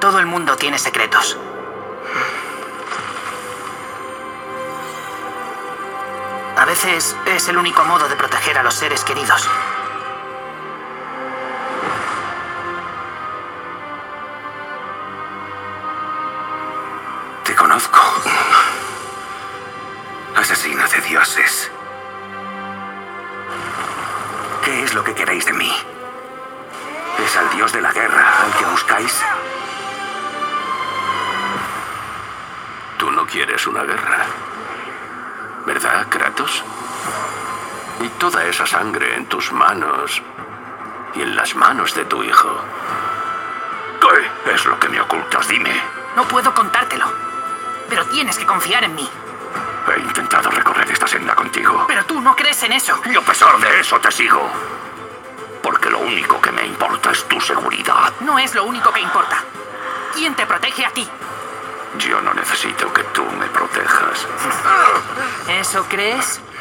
Todo el mundo tiene secretos. A veces es el único modo de proteger a los seres queridos. Te conozco. Asesino de dioses. ¿Qué es lo que queréis de mí? ¿Es al dios de la guerra al que buscáis? Tú no quieres una guerra, ¿verdad, Kratos? Y toda esa sangre en tus manos y en las manos de tu hijo. ¿Qué es lo que me ocultas? Dime. No puedo contártelo, pero tienes que confiar en mí. He intentado recorrer esta senda contigo. Pero tú no crees en eso. Y a pesar de eso te sigo. Porque lo único que me importa es tu seguridad. No es lo único que importa. ¿Quién te protege a ti? Yo no necesito que tú me protejas. ¿Eso crees?